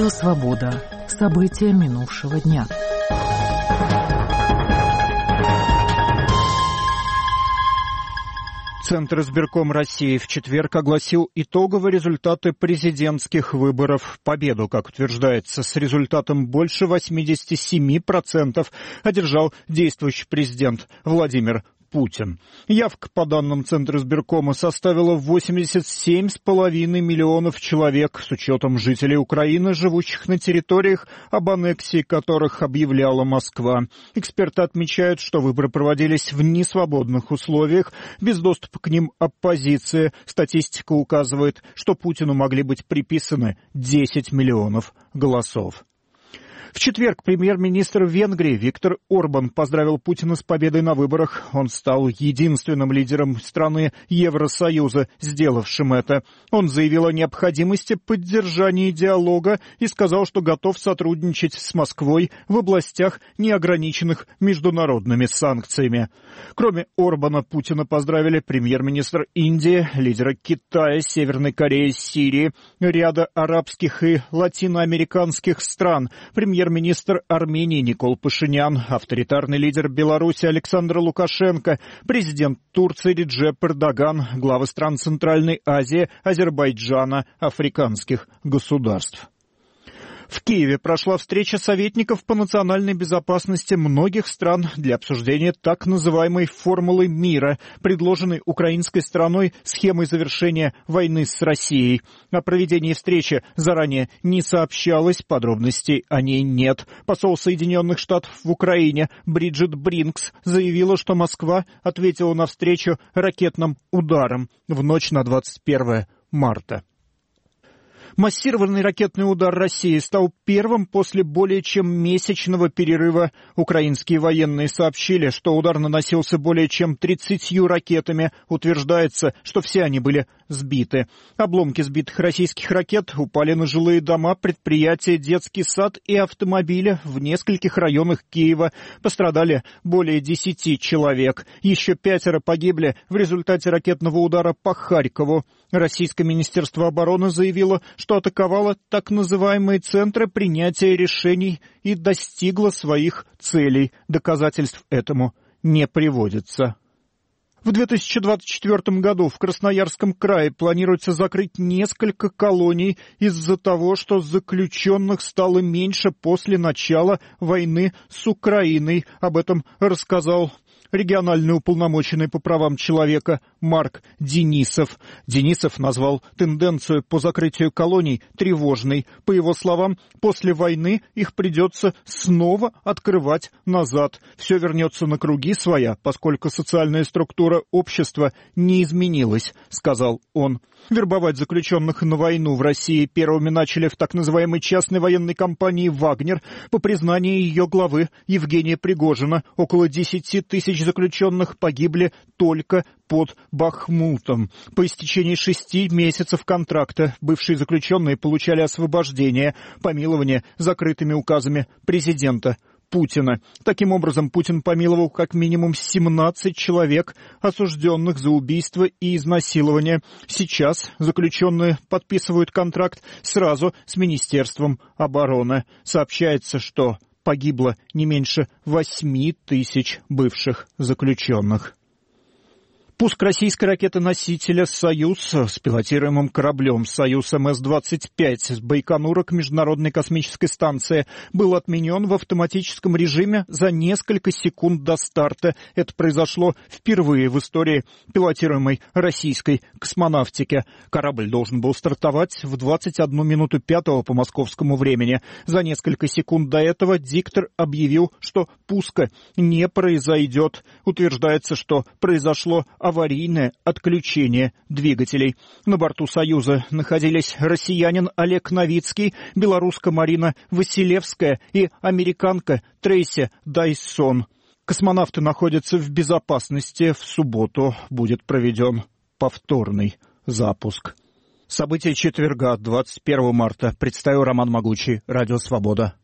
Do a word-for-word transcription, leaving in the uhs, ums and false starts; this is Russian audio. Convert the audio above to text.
Радио «Свобода». События минувшего дня. Центр избирком России в четверг огласил итоговые результаты президентских выборов. Победу, как утверждается, с результатом больше восемьдесят семь процентов одержал действующий президент Владимир Путин. Явка, по данным Центра избиркома, составила восемьдесят семь с половиной миллионов человек, с учетом жителей Украины, живущих на территориях, об аннексии которых объявляла Москва. Эксперты отмечают, что выборы проводились в несвободных условиях, без доступа к ним оппозиции. Статистика указывает, что Путину могли быть приписаны десять миллионов голосов. В четверг премьер-министр Венгрии Виктор Орбан поздравил Путина с победой на выборах. Он стал единственным лидером страны Евросоюза, сделавшим это. Он заявил о необходимости поддержания диалога и сказал, что готов сотрудничать с Москвой в областях, не ограниченных международными санкциями. Кроме Орбана, Путина поздравили премьер-министр Индии, лидеры Китая, Северной Кореи, Сирии, ряда арабских и латиноамериканских стран, премьер Премьер-министр Армении Никол Пашинян, авторитарный лидер Беларуси Александр Лукашенко, президент Турции Реджеп Эрдоган, главы стран Центральной Азии, Азербайджана, африканских государств. В Киеве прошла встреча советников по национальной безопасности многих стран для обсуждения так называемой «формулы мира», предложенной украинской стороной схемой завершения войны с Россией. О проведении встречи заранее не сообщалось, подробностей о ней нет. Посол Соединенных Штатов в Украине Бриджит Бринкс заявила, что Москва ответила на встречу ракетным ударом в ночь на двадцать первое марта. Массированный ракетный удар России стал первым после более чем месячного перерыва. Украинские военные сообщили, что удар наносился более чем тридцатью ракетами. Утверждается, что все они были сбиты. Обломки сбитых российских ракет упали на жилые дома, предприятия, детский сад и автомобили в нескольких районах Киева. Пострадали более десяти человек. Еще пятеро погибли в результате ракетного удара по Харькову. Российское министерство обороны заявило, что атаковало так называемые центры принятия решений и достигло своих целей. Доказательств этому не приводится. В две тысячи двадцать четвёртом году в Красноярском крае планируется закрыть несколько колоний из-за того, что заключенных стало меньше после начала войны с Украиной. Об этом рассказал региональный уполномоченный по правам человека Марк Денисов. Денисов назвал тенденцию по закрытию колоний тревожной. По его словам, после войны их придется снова открывать назад. Все вернется на круги своя, поскольку социальная структура общества не изменилась, сказал он. Вербовать заключенных на войну в России первыми начали в так называемой частной военной компании «Вагнер». По признанию ее главы Евгения Пригожина, около десяти тысяч заключенных погибли только под Бахмутом. По истечении шести месяцев контракта бывшие заключенные получали освобождение, помилование закрытыми указами президента Путина. Таким образом, Путин помиловал как минимум семнадцать человек, осужденных за убийство и изнасилование. Сейчас заключенные подписывают контракт сразу с Министерством обороны. Сообщается, что погибло не меньше восьми тысяч бывших заключенных. Пуск российской ракеты-носителя «Союз» с пилотируемым кораблем «Союз эм эс двадцать пять» с Байконура к Международной космической станции был отменен в автоматическом режиме за несколько секунд до старта. Это произошло впервые в истории пилотируемой российской космонавтики. Корабль должен был стартовать в двадцать одну минуту пятого по московскому времени. За несколько секунд до этого диктор объявил, что пуска не произойдет. Утверждается, что произошло аварийное отключение двигателей. На борту «Союза» находились россиянин Олег Новицкий, белоруска Марина Василевская и американка Трейси Дайсон. Космонавты находятся в безопасности. В субботу будет проведен повторный запуск. События четверга, двадцать первого марта. Представил Роман Могучий. Радио «Свобода».